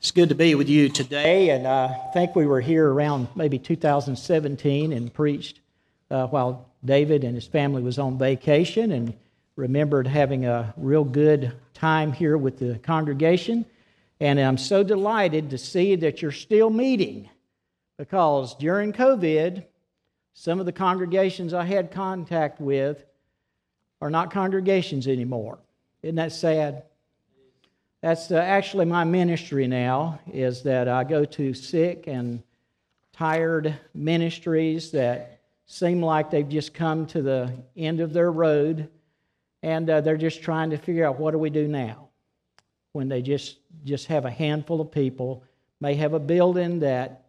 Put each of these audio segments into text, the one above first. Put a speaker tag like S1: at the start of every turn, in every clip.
S1: It's good to be with you today, and I think we were here around maybe 2017 and preached while David and his family was on vacation, and remembered having a real good time here with the congregation. And I'm so delighted to see that you're still meeting, because during COVID, some of the congregations I had contact with are not congregations anymore. Isn't that sad? That's actually my ministry now, is that I go to sick and tired ministries that seem like they've just come to the end of their road, and they're just trying to figure out, what do we do now? When they just have a handful of people, may have a building that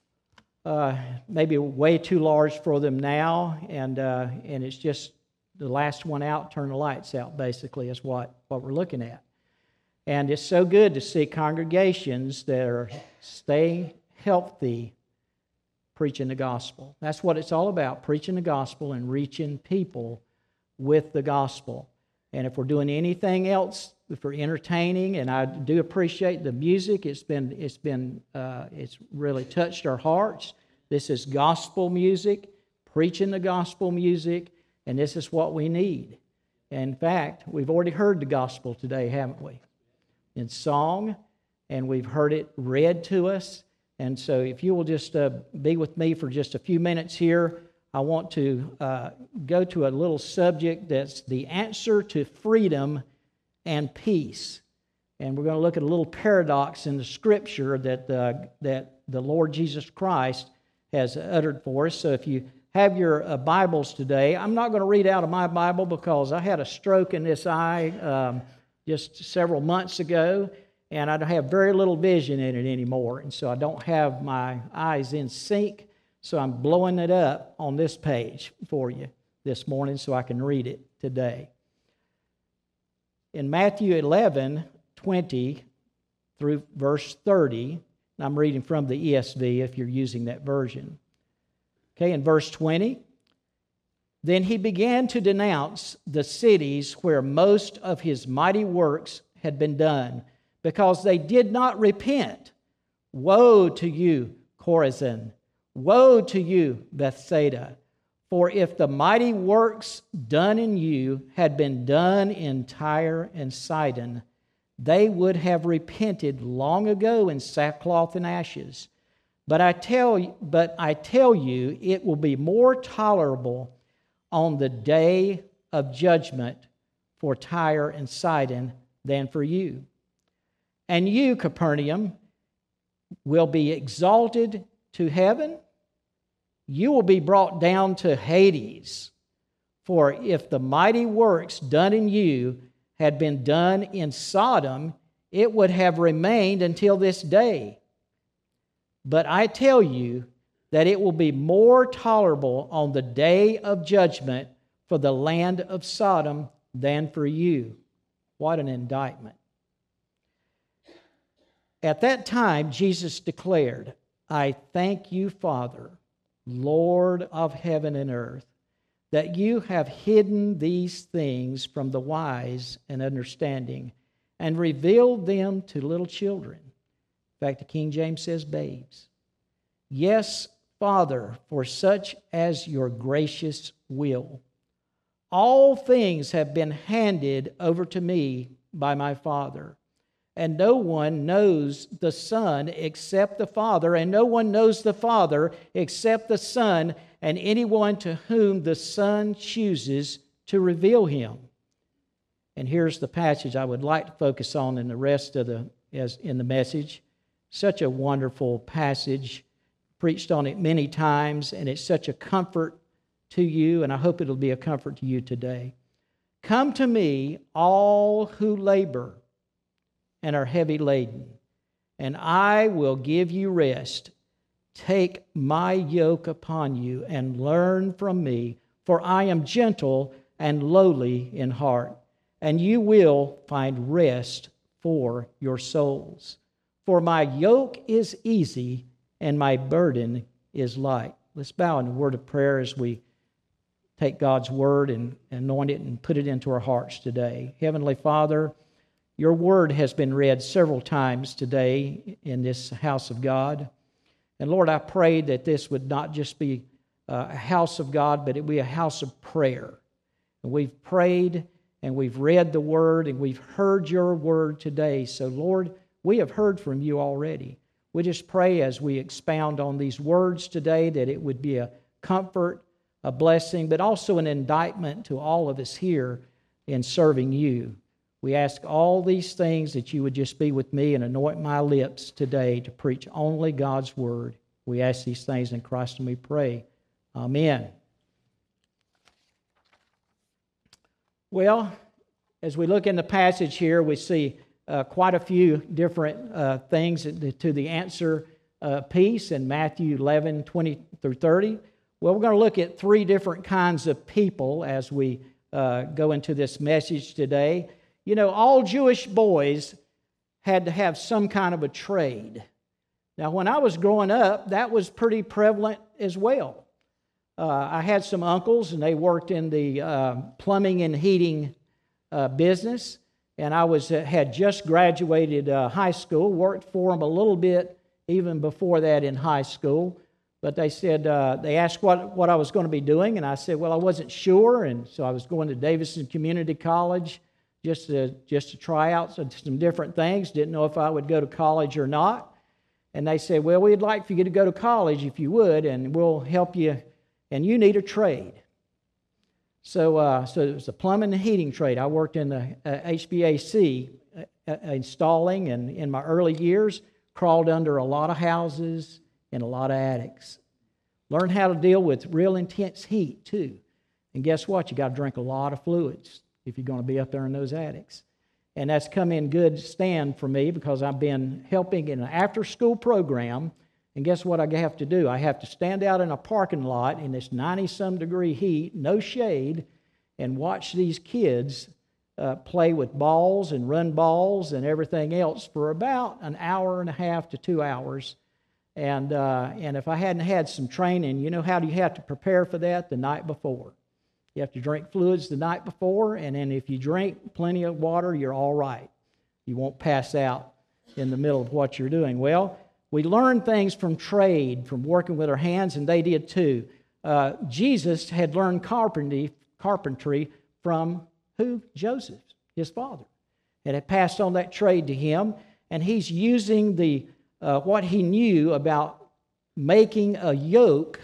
S1: maybe way too large for them now, and it's just the last one out, turn the lights out, basically, is what we're looking at. And it's so good to see congregations that are staying healthy, preaching the gospel. That's what it's all about, preaching the gospel and reaching people with the gospel. And if we're doing anything else, if we're entertaining, and I do appreciate the music, it's really touched our hearts. This is gospel music, preaching the gospel music, and this is what we need. In fact, we've already heard the gospel today, haven't we? In song, and we've heard it read to us. And so if you will just be with me for just a few minutes here, I want to go to a little subject that's the answer to freedom and peace. And we're going to look at a little paradox in the Scripture that the Lord Jesus Christ has uttered for us. So if you have your Bibles today, I'm not going to read out of my Bible because I had a stroke in this eye just several months ago, and I have very little vision in it anymore, and so I don't have my eyes in sync, so I'm blowing it up on this page for you this morning so I can read it today. In Matthew 11:20 through verse 30, and I'm reading from the ESV if you're using that version. Okay, in verse 20, then he began to denounce the cities where most of his mighty works had been done, because they did not repent. Woe to you, Chorazin! Woe to you, Bethsaida! For if the mighty works done in you had been done in Tyre and Sidon, they would have repented long ago in sackcloth and ashes. But I tell you, it will be more tolerable on the day of judgment for Tyre and Sidon than for you. And you, Capernaum, will be exalted to heaven. You will be brought down to Hades. For if the mighty works done in you had been done in Sodom, it would have remained until this day. But I tell you that it will be more tolerable on the day of judgment for the land of Sodom than for you. What an indictment. At that time, Jesus declared, I thank you, Father, Lord of heaven and earth, that you have hidden these things from the wise and understanding and revealed them to little children. In fact, the King James says babes. Yes, Father, for such as your gracious will. All things have been handed over to me by my Father, and no one knows the Son except the Father, and no one knows the Father except the Son, and anyone to whom the Son chooses to reveal him. And here's the passage I would like to focus on in the rest of the message. Such a wonderful passage. Preached on it many times, and it's such a comfort to you, and I hope it'll be a comfort to you today. Come to me, all who labor and are heavy laden, and I will give you rest. Take my yoke upon you and learn from me, for I am gentle and lowly in heart, and you will find rest for your souls. For my yoke is easy and my burden is light. Let's bow in a word of prayer as we take God's word and anoint it and put it into our hearts today. Heavenly Father, Your word has been read several times today in this house of God. And Lord, I pray that this would not just be a house of God, but it would be a house of prayer. And we've prayed and we've read the word and we've heard your word today. So Lord, we have heard from you already. We just pray as we expound on these words today that it would be a comfort, a blessing, but also an indictment to all of us here in serving you. We ask all these things that you would just be with me and anoint my lips today to preach only God's word. We ask these things in Christ and we pray. Amen. Well, as we look in the passage here, we see quite a few different things to the answer piece in Matthew 11, 20 through 30. Well, we're going to look at three different kinds of people as we go into this message today. You know, all Jewish boys had to have some kind of a trade. Now, when I was growing up, that was pretty prevalent as well. I had some uncles, and they worked in the plumbing and heating business, and I had just graduated high school, worked for them a little bit even before that in high school. But they said, they asked what I was going to be doing, and I said, well, I wasn't sure, and so I was going to Davidson Community College just to try out some different things. Didn't know if I would go to college or not. And they said, well, we'd like for you to go to college if you would, and we'll help you, and you need a trade. So it was a plumbing and heating trade. I worked in the HVAC installing, and in my early years, crawled under a lot of houses and a lot of attics. Learned how to deal with real intense heat, too. And guess what? You got to drink a lot of fluids if you're going to be up there in those attics. And that's come in good stand for me because I've been helping in an after-school program. And guess what I have to do? I have to stand out in a parking lot in this 90-some degree heat, no shade, and watch these kids play with balls and run balls and everything else for about an hour and a half to 2 hours. And if I hadn't had some training, you know how do you have to prepare for that? The night before. You have to drink fluids the night before, and then if you drink plenty of water, you're all right. You won't pass out in the middle of what you're doing. Well, we learn things from trade, from working with our hands, and they did too. Jesus had learned carpentry from who? Joseph, his father. And had passed on that trade to him, and he's using what he knew about making a yoke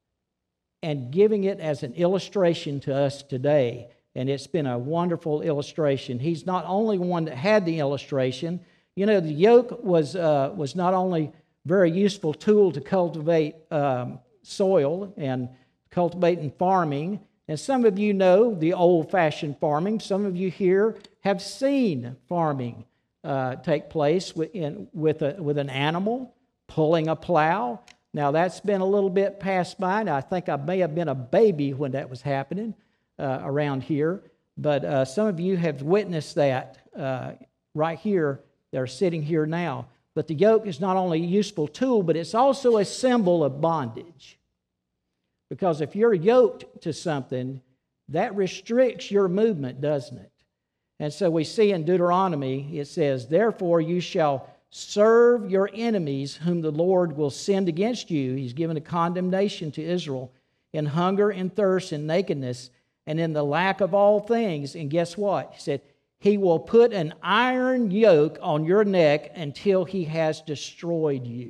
S1: and giving it as an illustration to us today. And it's been a wonderful illustration. He's not only one that had the illustration. You know, the yoke was not only a very useful tool to cultivate soil and cultivate in farming. And some of you know the old-fashioned farming. Some of you here have seen farming take place with an animal pulling a plow. Now, that's been a little bit passed by, and I think I may have been a baby when that was happening around here. But some of you have witnessed that right here. They're sitting here now. But the yoke is not only a useful tool, but it's also a symbol of bondage. Because if you're yoked to something, that restricts your movement, doesn't it? And so we see in Deuteronomy, it says, therefore you shall serve your enemies whom the Lord will send against you. He's given a condemnation to Israel in hunger and thirst and nakedness and in the lack of all things. And guess what? He said, he will put an iron yoke on your neck until he has destroyed you.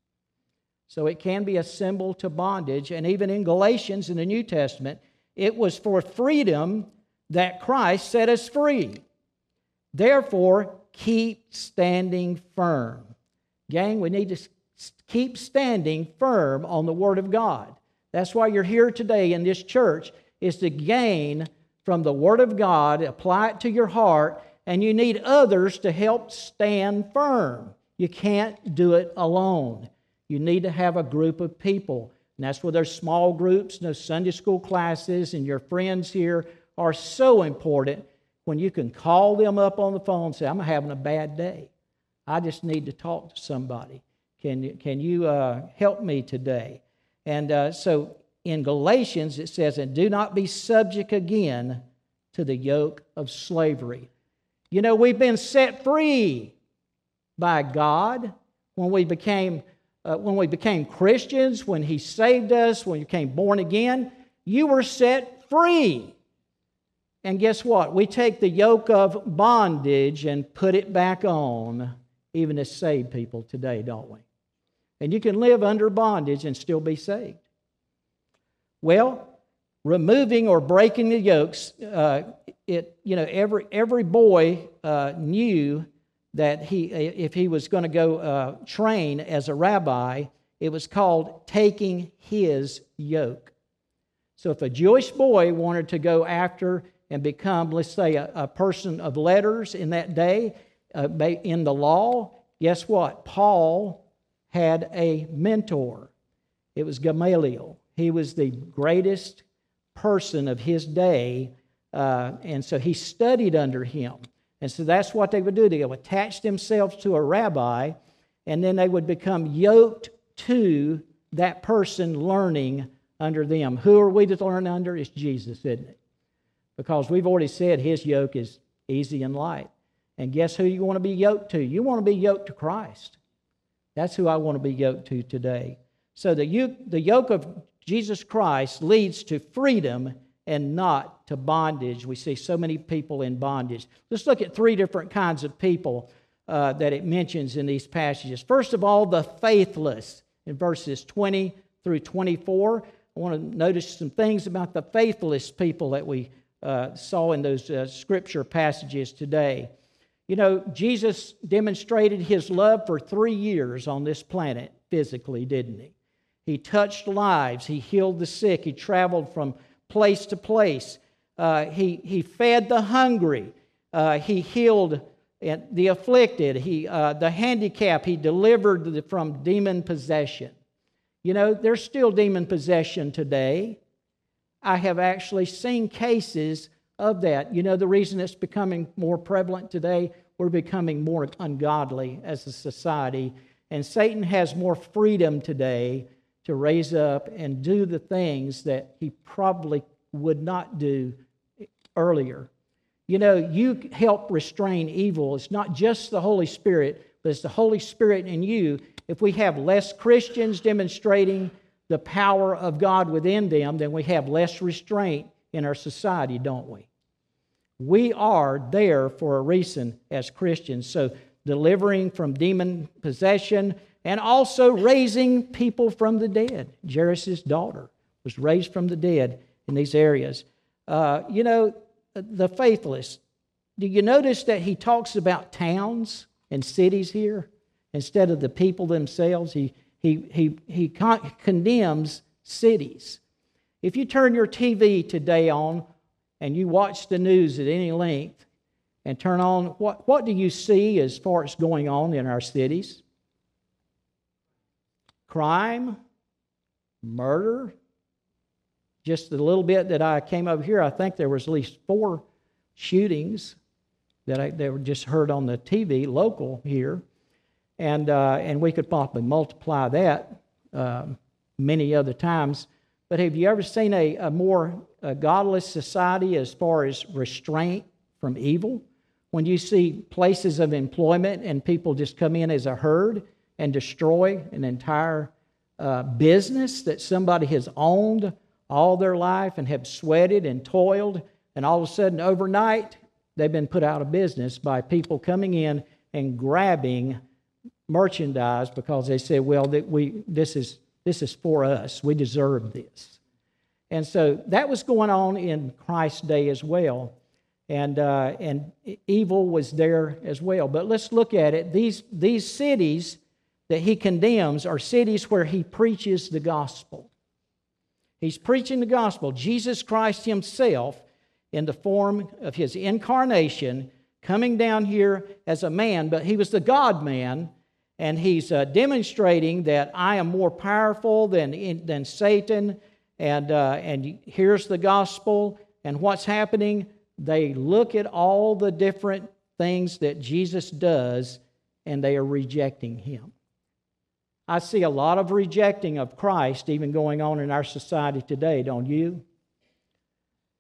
S1: So it can be a symbol to bondage. And even in Galatians in the New Testament, it was for freedom that Christ set us free. Therefore, keep standing firm. Gang, we need to keep standing firm on the Word of God. That's why you're here today in this church, is to gain from the Word of God, apply it to your heart, and you need others to help stand firm. You can't do it alone. You need to have a group of people. And that's where there's small groups, those Sunday school classes, and your friends here are so important. When you can call them up on the phone and say, I'm having a bad day. I just need to talk to somebody. Can you help me today? And so in Galatians it says, and do not be subject again to the yoke of slavery. You know, we've been set free by God when we became Christians, when He saved us, when we became born again. You were set free. And guess what? We take the yoke of bondage and put it back on, even as saved people today, don't we? And you can live under bondage and still be saved. Well, removing or breaking the yokes, every boy knew that if he was going to go train as a rabbi, it was called taking his yoke. So if a Jewish boy wanted to go after and become, let's say, a person of letters in that day, in the law, guess what? Paul had a mentor. It was Gamaliel. He was the greatest person of his day, and so he studied under him. And so that's what they would do. They would attach themselves to a rabbi, and then they would become yoked to that person learning under them. Who are we to learn under? It's Jesus, isn't it? Because we've already said His yoke is easy and light. And guess who you want to be yoked to? You want to be yoked to Christ. That's who I want to be yoked to today. So the yoke of Jesus Christ leads to freedom and not to bondage. We see so many people in bondage. Let's look at three different kinds of people that it mentions in these passages. First of all, the faithless in verses 20 through 24. I want to notice some things about the faithless people that we saw in those scripture passages today. You know, Jesus demonstrated His love for 3 years on this planet physically, didn't He? He touched lives. He healed the sick. He traveled from place to place. He fed the hungry. He healed the afflicted. The handicapped. He delivered from demon possession. You know, there's still demon possession today. I have actually seen cases of that. You know, the reason it's becoming more prevalent today, we're becoming more ungodly as a society, and Satan has more freedom today to raise up and do the things that he probably would not do earlier. You know, you help restrain evil. It's not just the Holy Spirit, but it's the Holy Spirit in you. If we have less Christians demonstrating the power of God within them, then we have less restraint in our society, don't we? We are there for a reason as Christians. So delivering from demon possession and also raising people from the dead. Jairus' daughter was raised from the dead in these areas. You know, the faithless. Do you notice that he talks about towns and cities here instead of the people themselves? He condemns cities. If you turn your TV today on and you watch the news at any length and turn on, what do you see as far as going on in our cities? Crime, murder. Just a little bit that I came over here, I think there was at least 4 shootings that were just heard on the TV, local here. And we could probably multiply that many other times. But have you ever seen a more godless society as far as restraint from evil? When you see places of employment and people just come in as a herd and destroy an entire business that somebody has owned all their life and have sweated and toiled, and all of a sudden overnight they've been put out of business by people coming in and grabbing merchandise because they said, well, this is for us. We deserve this. And so that was going on in Christ's day as well. And evil was there as well. But let's look at it. These cities that he condemns are cities where he preaches the gospel. He's preaching the gospel. Jesus Christ himself, in the form of his incarnation, coming down here as a man, but he was the God-man, and he's demonstrating that I am more powerful than Satan, and here's the gospel. And what's happening? They look at all the different things that Jesus does, and they are rejecting him. I see a lot of rejecting of Christ even going on in our society today, don't you?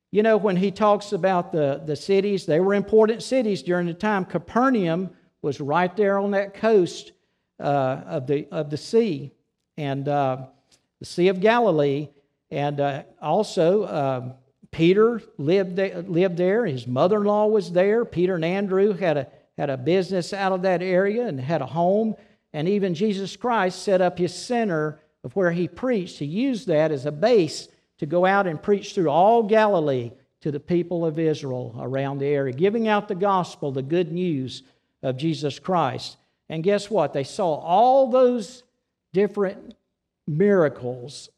S1: You know, when he talks about the cities, they were important cities during the time. Capernaum was right there on that coast of the sea, and the Sea of Galilee. And also, Peter lived there. His mother-in-law was there. Peter and Andrew had a business out of that area and had a home. And even Jesus Christ set up his center of where he preached. He used that as a base to go out and preach through all Galilee to the people of Israel around the area, giving out the gospel, the good news of Jesus Christ. And guess what? They saw all those different miracles,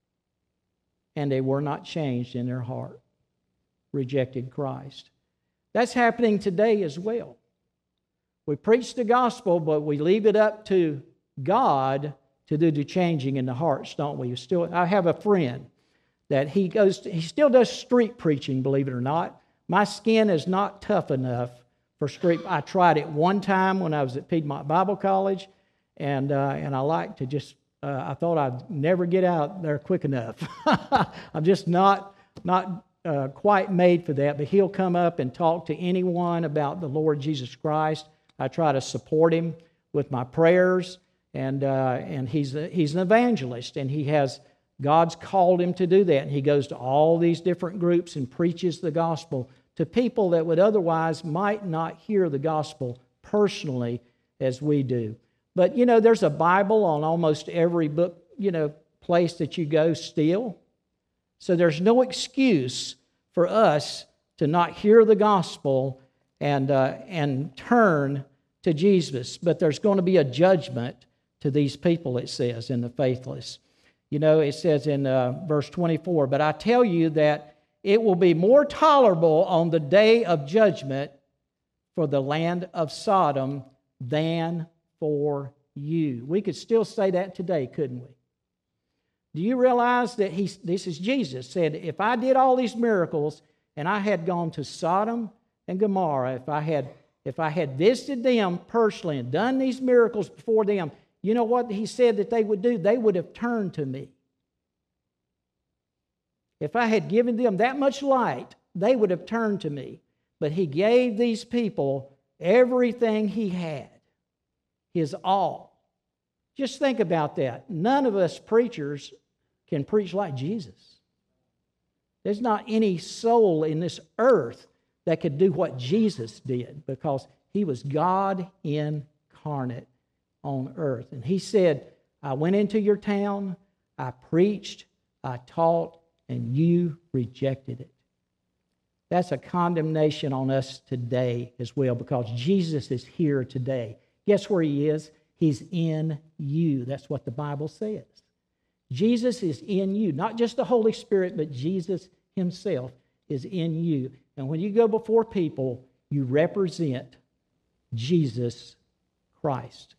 S1: and they were not changed in their heart, rejected Christ. That's happening today as well. We preach the gospel, but we leave it up to God to do the changing in the hearts, don't we? I have a friend that he still does street preaching, believe it or not. My skin is not tough enough for street. I tried it one time when I was at Piedmont Bible College, and I like to just, I thought I'd never get out there quick enough. I'm just not quite made for that, but he'll come up and talk to anyone about the Lord Jesus Christ. I try to support him with my prayers, and he's an evangelist, and God's called him to do that. And he goes to all these different groups and preaches the gospel to people that would otherwise might not hear the gospel personally as we do. But, you know, there's a Bible on almost every book, place that you go still. So there's no excuse for us to not hear the gospel and turn to Jesus. But there's going to be a judgment to these people, it says, in the faithless. You know, it says in verse 24, "But I tell you that it will be more tolerable on the day of judgment for the land of Sodom than for you." We could still say that today, couldn't we? Do you realize that this is Jesus said, if I did all these miracles and I had gone to Sodom and Gomorrah, if I had visited them personally and done these miracles before them, you know what he said that they would do? They would have turned to me. If I had given them that much light, they would have turned to me. But he gave these people everything he had, his all. Just think about that. None of us preachers can preach like Jesus. There's not any soul in this earth that could do what Jesus did, because he was God incarnate on earth. And he said, I went into your town, I preached, I taught, and you rejected it. That's a condemnation on us today as well, because Jesus is here today. Guess where he is? He's in you. That's what the Bible says. Jesus is in you. Not just the Holy Spirit, but Jesus himself is in you. And when you go before people, you represent Jesus Christ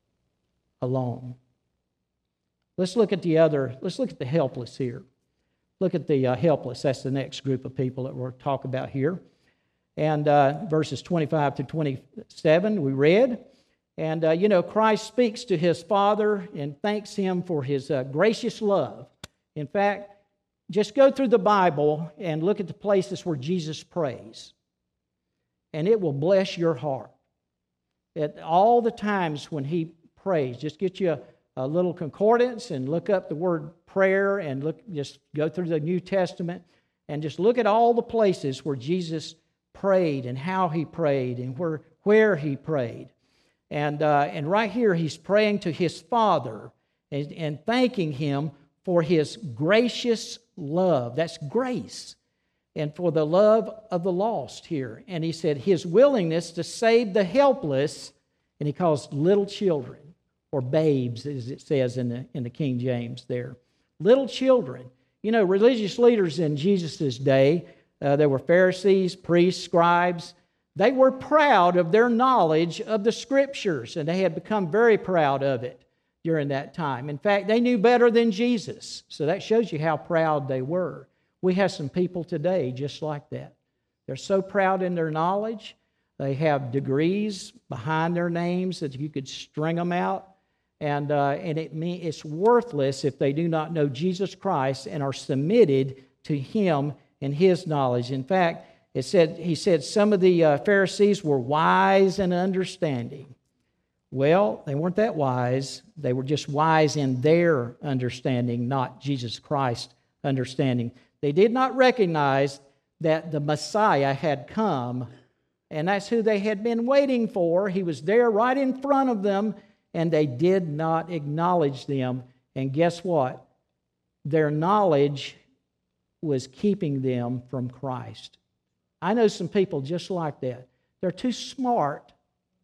S1: alone. Let's look at the helpless here. Look at the helpless. That's the next group of people that we'll talk about here. And verses 25 to 27 we read. And, Christ speaks to his Father and thanks him for his gracious love. In fact, just go through the Bible and look at the places where Jesus prays, and it will bless your heart. At all the times when he prays, just get you a little concordance and look up the word prayer and just go through the New Testament and just look at all the places where Jesus prayed and how he prayed and where he prayed. And right here, he's praying to his Father and thanking him for his gracious love. That's grace. And for the love of the lost here. And he said his willingness to save the helpless, and he calls little children, or babes, as it says in the King James there. Little children. You know, religious leaders in Jesus' day, there were Pharisees, priests, scribes. They were proud of their knowledge of the Scriptures, and they had become very proud of it during that time. In fact, they knew better than Jesus, so that shows you how proud they were. We have some people today just like that. They're so proud in their knowledge. They have degrees behind their names that you could string them out, and it's worthless if they do not know Jesus Christ and are submitted to Him in his knowledge. In fact, he said some of the Pharisees were wise and understanding. Well, they weren't that wise. They were just wise in their understanding, not Jesus Christ's understanding. They did not recognize that the Messiah had come, and that's who they had been waiting for. He was there right in front of them, and they did not acknowledge them. And guess what? Their knowledge was keeping them from Christ. I know some people just like that. They're too smart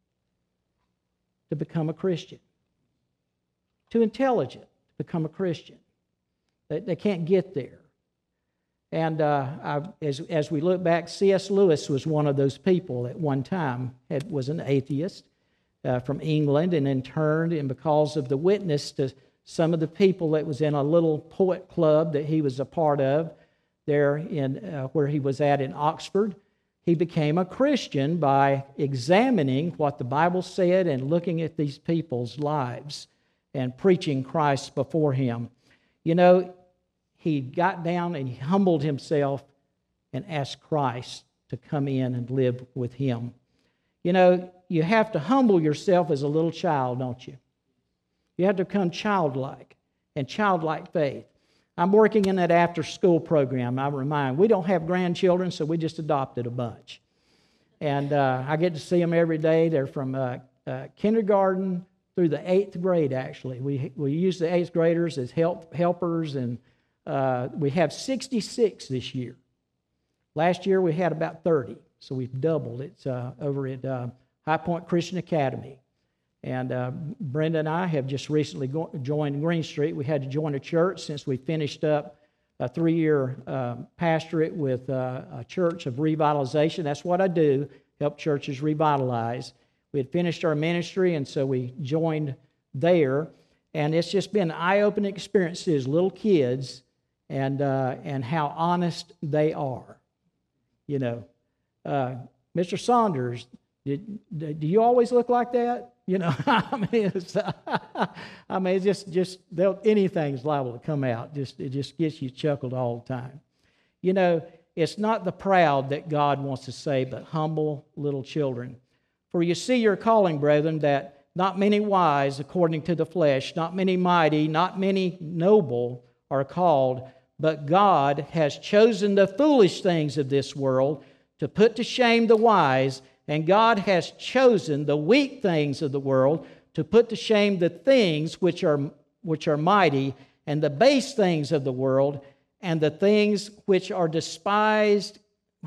S1: to become a Christian, too intelligent to become a Christian. They can't get there. And as we look back, C.S. Lewis was one of those people at one time, was an atheist from England, and then turned, and because of the witness to some of the people that was in a little poet club that he was a part of there in where he was at in Oxford, he became a Christian by examining what the Bible said and looking at these people's lives and preaching Christ before him. You know, he got down and he humbled himself and asked Christ to come in and live with him. You know, you have to humble yourself as a little child, don't you? You have to become childlike and childlike faith. I'm working in that after-school program. I remind, we don't have grandchildren, so we just adopted a bunch. And I get to see them every day. They're from kindergarten through the 8th grade, actually. We use the 8th graders as helpers, and we have 66 this year. Last year we had about 30, so we've doubled. It's over at High Point Christian Academy. And Brenda and I have just recently joined Green Street. We had to join a church since we finished up a 3-year pastorate with a church of revitalization. That's what I do, help churches revitalize. We had finished our ministry, and so we joined there. And it's just been an eye-opening experience as little kids and how honest they are. You know, Mr. Saunders, do you always look like that? You know, it's just anything's liable to come out. It just gets you chuckled all the time. You know, it's not the proud that God wants to save, but humble little children. For you see your calling, brethren, that not many wise according to the flesh, not many mighty, not many noble are called, but God has chosen the foolish things of this world to put to shame the wise, and God has chosen the weak things of the world to put to shame the things which are mighty, and the base things of the world, and the things which are despised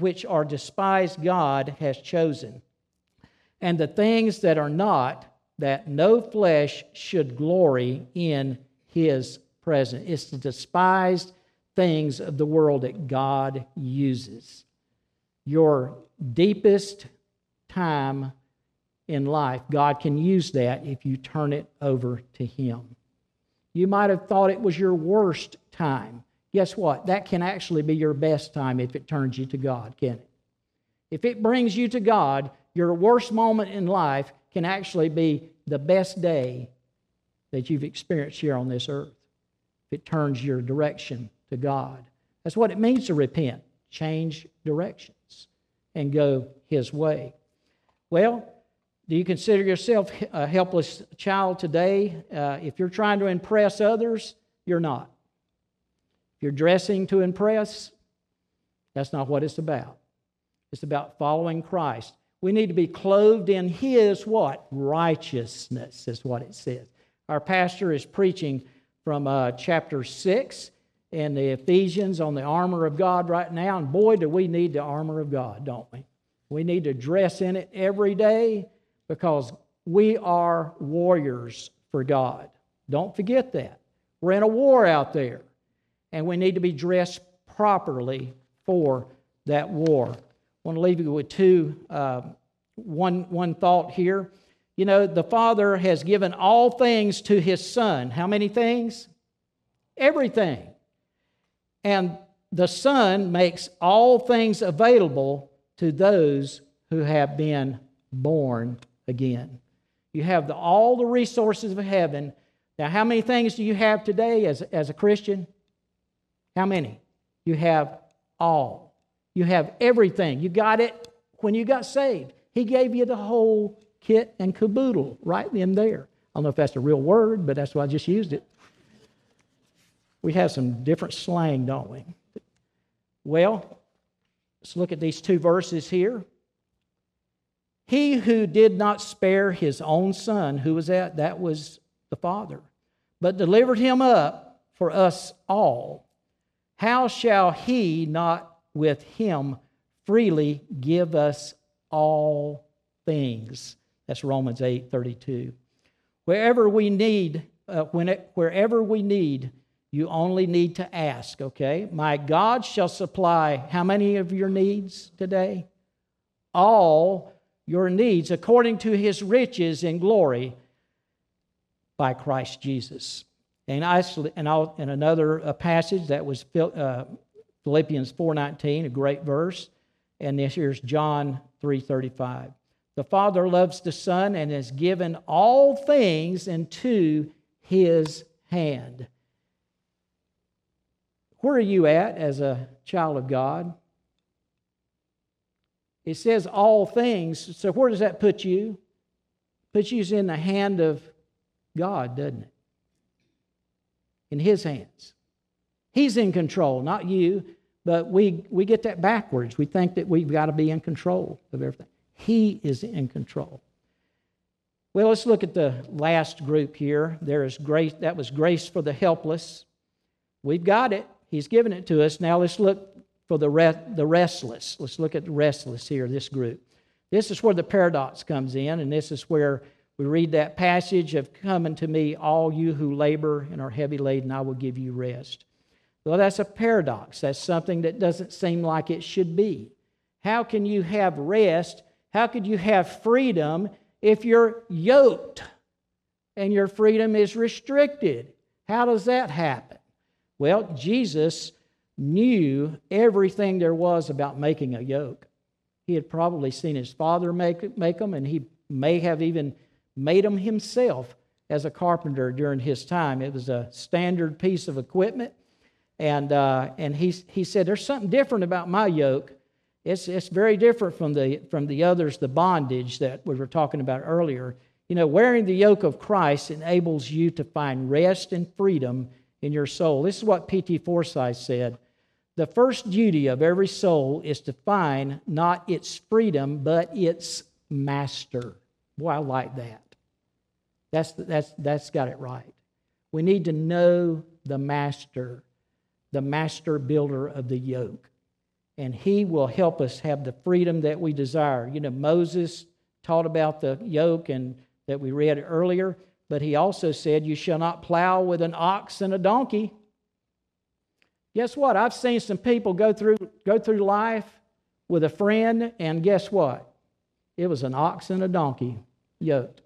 S1: God has chosen, and the things that are not, that no flesh should glory in his presence. It's the despised things of the world that God uses. Your deepest time in life, God can use that if you turn it over to him. You might have thought it was your worst time. Guess what? That can actually be your best time if it turns you to God, can it? If it brings you to God, your worst moment in life can actually be the best day that you've experienced here on this earth. If it turns your direction to God. That's what it means to repent. Change directions and go his way. Well, do you consider yourself a helpless child today? If you're trying to impress others, you're not. If you're dressing to impress, that's not what it's about. It's about following Christ. We need to be clothed in his what? Righteousness is what it says. Our pastor is preaching from chapter 6 in the Ephesians on the armor of God right now. And boy, do we need the armor of God, don't we? We need to dress in it every day because we are warriors for God. Don't forget that. We're in a war out there, and we need to be dressed properly for that war. I want to leave you with one thought here. You know, the Father has given all things to his Son. How many things? Everything. And the Son makes all things available to those who have been born again. You have all the resources of heaven. Now, how many things do you have today as a Christian? How many? You have all. You have everything. You got it when you got saved. He gave you the whole kit and caboodle right in there. I don't know if that's a real word, but that's why I just used it. We have some different slang, don't we? Well, let's look at these two verses here. He who did not spare his own son, who was that? That was the Father, but delivered him up for us all. How shall he not with him freely give us all things? That's Romans 8:32. Wherever we need, you only need to ask, okay? My God shall supply how many of your needs today? All your needs according to his riches in glory by Christ Jesus. And another passage that was Philippians 4:19, a great verse. And this here's John 3:35. The Father loves the Son and has given all things into his hand. Where are you at as a child of God? It says all things, so where does that put you? Puts you in the hand of God, doesn't it? In his hands. He's in control, not you, but we get that backwards. We think that we've got to be in control of everything. He is in control. Well, let's look at the last group here. There is grace. That was grace for the helpless. We've got it. He's given it to us. Now let's look for the restless. Let's look at the restless here, this group. This is where the paradox comes in, and this is where we read that passage of, come unto me, all you who labor and are heavy laden, I will give you rest. Well, that's a paradox. That's something that doesn't seem like it should be. How can you have rest? How could you have freedom if you're yoked and your freedom is restricted? How does that happen? Well, Jesus knew everything there was about making a yoke. He had probably seen his father make them, and he may have even made them himself as a carpenter during his time. It was a standard piece of equipment, and he said, "There's something different about my yoke. It's very different from the others, the bondage that we were talking about earlier. You know, wearing the yoke of Christ enables you to find rest and freedom in your soul." This is what P.T. Forsyth said. The first duty of every soul is to find not its freedom, but its master. Boy, I like that. That's got it right. We need to know the master builder of the yoke. And he will help us have the freedom that we desire. You know, Moses taught about the yoke and that we read earlier, but he also said, you shall not plow with an ox and a donkey. Guess what? I've seen some people go through life with a friend, and guess what? It was an ox and a donkey yoked.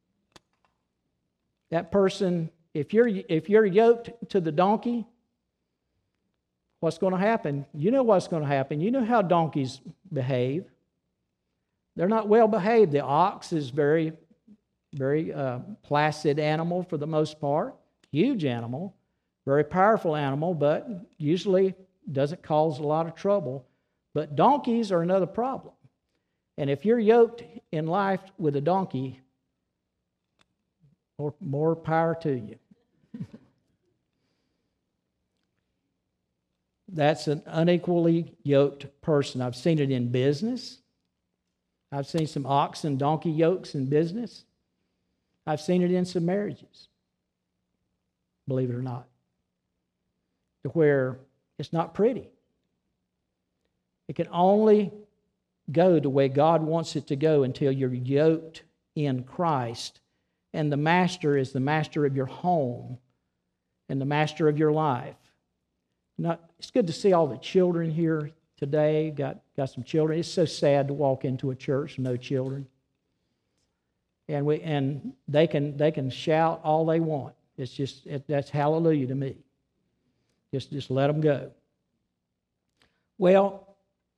S1: That person, if you're yoked to the donkey, what's going to happen? You know what's going to happen. You know how donkeys behave. They're not well behaved. The ox is very, very placid animal for the most part. Huge animal. Very powerful animal, but usually doesn't cause a lot of trouble. But donkeys are another problem. And if you're yoked in life with a donkey, more power to you. That's an unequally yoked person. I've seen it in business. I've seen some ox and donkey yokes in business. I've seen it in some marriages, believe it or not, to where it's not pretty. It can only go the way God wants it to go until you're yoked in Christ, and the master is the master of your home and the master of your life. It's good to see all the children here today. Got some children. It's so sad to walk into a church with no children. And they can shout all they want. It's just that's hallelujah to me. Just let them go. Well,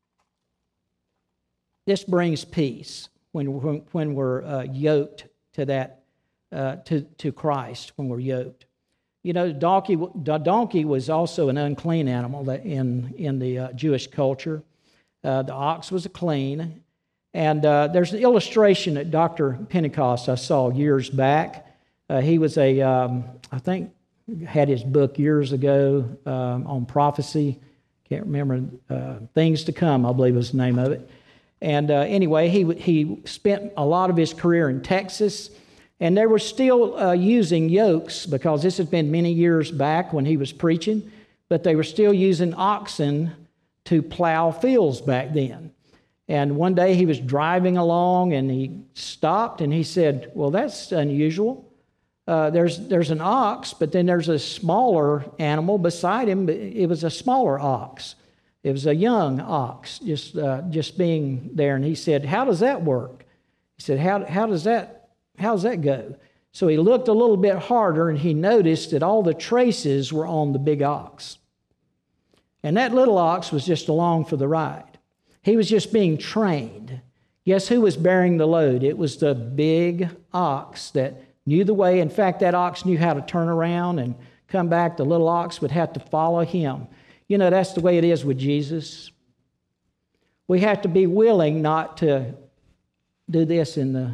S1: this brings peace when we're yoked to that to Christ. When we're yoked, You know, the donkey was also an unclean animal in the Jewish culture. The ox was clean. And there's an illustration at Dr. Pentecost I saw years back. He was I think, had his book years ago on prophecy. Can't remember. Things to Come, I believe was the name of it. And anyway, he spent a lot of his career in Texas. And they were still using yokes, because this has been many years back when he was preaching, but they were still using oxen to plow fields back then. And one day he was driving along and he stopped and he said, well, that's unusual. There's an ox, but then there's a smaller animal beside him. It was a smaller ox. It was a young ox just being there. And he said, how does that work? He said, how does that go? So he looked a little bit harder and he noticed that all the traces were on the big ox. And that little ox was just along for the ride. He was just being trained. Guess who was bearing the load? It was the big ox that knew the way. In fact, that ox knew how to turn around and come back. The little ox would have to follow him. You know, that's the way it is with Jesus. We have to be willing not to do this in the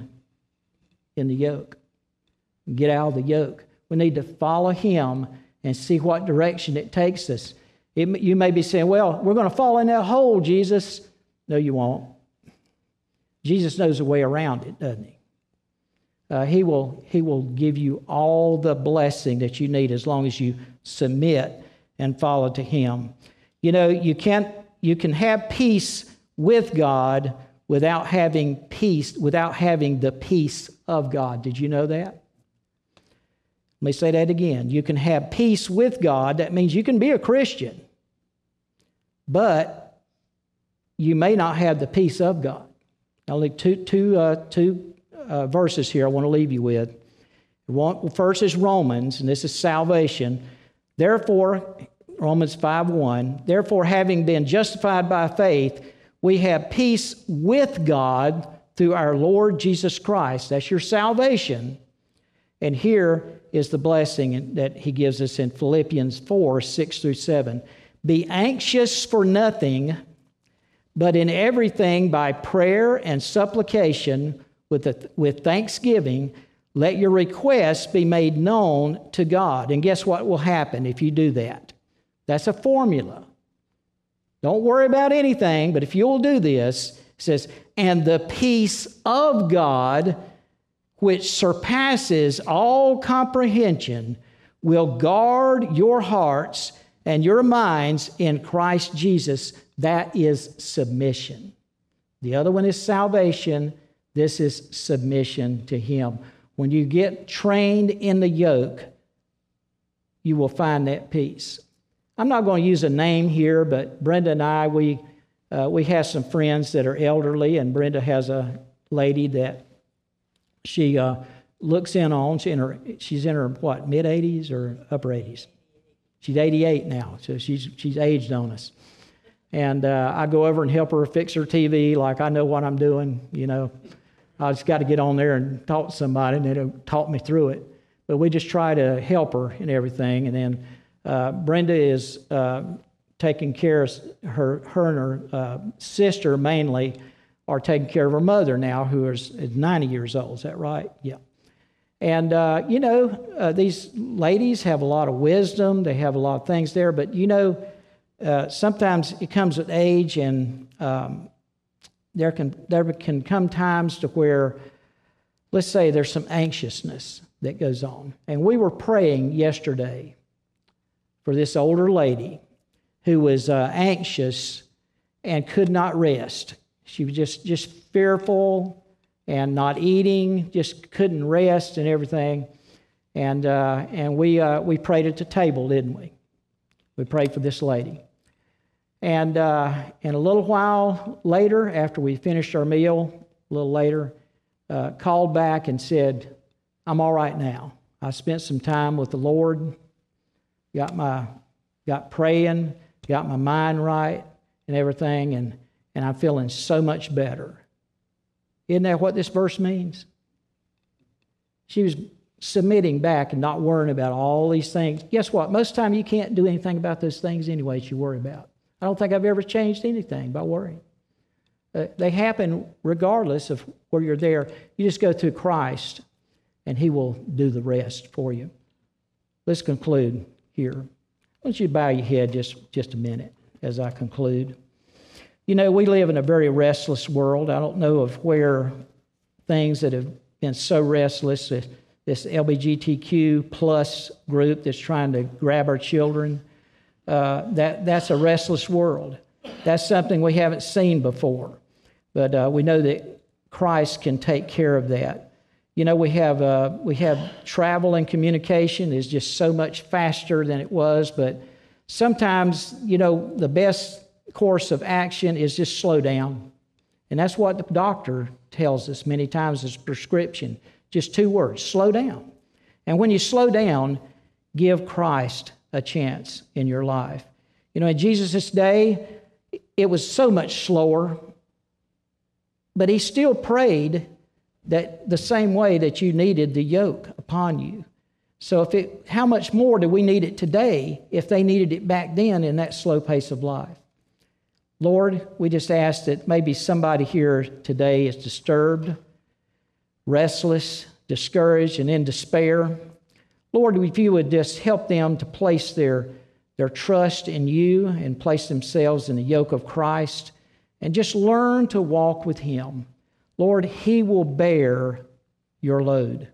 S1: yoke. Get out of the yoke. We need to follow him and see what direction it takes us. You may be saying, well, we're going to fall in that hole, Jesus. No, you won't. Jesus knows a way around it, doesn't he? He will give you all the blessing that you need as long as you submit and follow to him. You know, you can have peace with God without having the peace of God. Did you know that? Let me say that again. You can have peace with God. That means you can be a Christian, but you may not have the peace of God. Only two verses here I want to leave you with. First is Romans, and this is salvation. Therefore, Romans 5:1, therefore, having been justified by faith, we have peace with God through our Lord Jesus Christ. That's your salvation. And here is the blessing that he gives us in Philippians 4:6-7. Be anxious for nothing, but in everything by prayer and supplication with thanksgiving, let your requests be made known to God. And guess what will happen if you do that? That's a formula. Don't worry about anything, but if you'll do this, it says, and the peace of God, which surpasses all comprehension, will guard your hearts and your minds in Christ Jesus. That is submission. The other one is salvation. This is submission to him. When you get trained in the yoke, you will find that peace. I'm not going to use a name here, but Brenda and I, we have some friends that are elderly, and Brenda has a lady that she looks in on. She's in her what, mid-80s or upper 80s? She's 88 now, so she's aged on us. And I go over and help her fix her TV like I know what I'm doing, you know. I just got to get on there and talk to somebody, and they'll talk me through it. But we just try to help her and everything. And then Brenda is taking care of her and her sister mainly are taking care of her mother now, who is 90 years old. Is that right? Yeah. And, these ladies have a lot of wisdom. They have a lot of things there. But, sometimes it comes with age, and there can come times to where, let's say, there's some anxiousness that goes on. And we were praying yesterday for this older lady who was anxious and could not rest. She was just fearful and not eating, just couldn't rest and everything. And we prayed at the table, didn't we? We prayed for this lady. And a little while later, after we finished our meal, a little later, called back and said, I'm all right now. I spent some time with the Lord, got praying, got my mind right and everything, and I'm feeling so much better. Isn't that what this verse means? She was submitting back and not worrying about all these things. Guess what? Most of the time you can't do anything about those things anyway that you worry about. I don't think I've ever changed anything by worrying. They happen regardless of where you're there. You just go through Christ, and He will do the rest for you. Let's conclude here. I want you to bow your head just a minute as I conclude. You know, we live in a very restless world. I don't know of where things that have been so restless, this LGBTQ plus group that's trying to grab our children, that's a restless world. That's something we haven't seen before. But we know that Christ can take care of that. You know, we have travel and communication is just so much faster than it was, but sometimes, you know, the best course of action is just slow down. And that's what the doctor tells us many times as prescription. Just 2 words, slow down. And when you slow down, give Christ a chance in your life. You know, in Jesus' day, it was so much slower, but He still prayed that the same way that you needed the yoke upon you. So how much more do we need it today if they needed it back then in that slow pace of life? Lord, we just ask that maybe somebody here today is disturbed, restless, discouraged, and in despair. Lord, if you would just help them to place their trust in you and place themselves in the yoke of Christ and just learn to walk with Him. Lord, He will bear your load.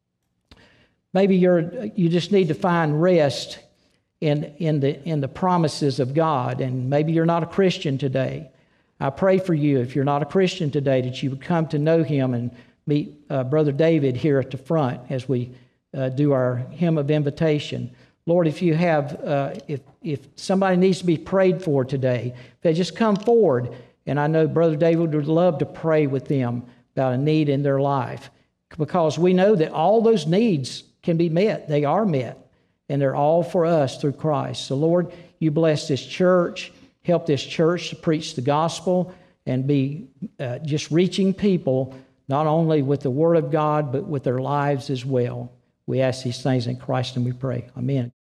S1: Maybe you just need to find rest in the promises of God, and maybe you're not a Christian today. I pray for you, if you're not a Christian today, that you would come to know Him and meet Brother David here at the front as we do our hymn of invitation. Lord, if you have, if somebody needs to be prayed for today, they just come forward, and I know Brother David would love to pray with them about a need in their life, because we know that all those needs can be met. They are met, and they're all for us through Christ. So, Lord, you bless this church, help this church to preach the gospel and be just reaching people, not only with the Word of God, but with their lives as well. We ask these things in Christ and we pray. Amen.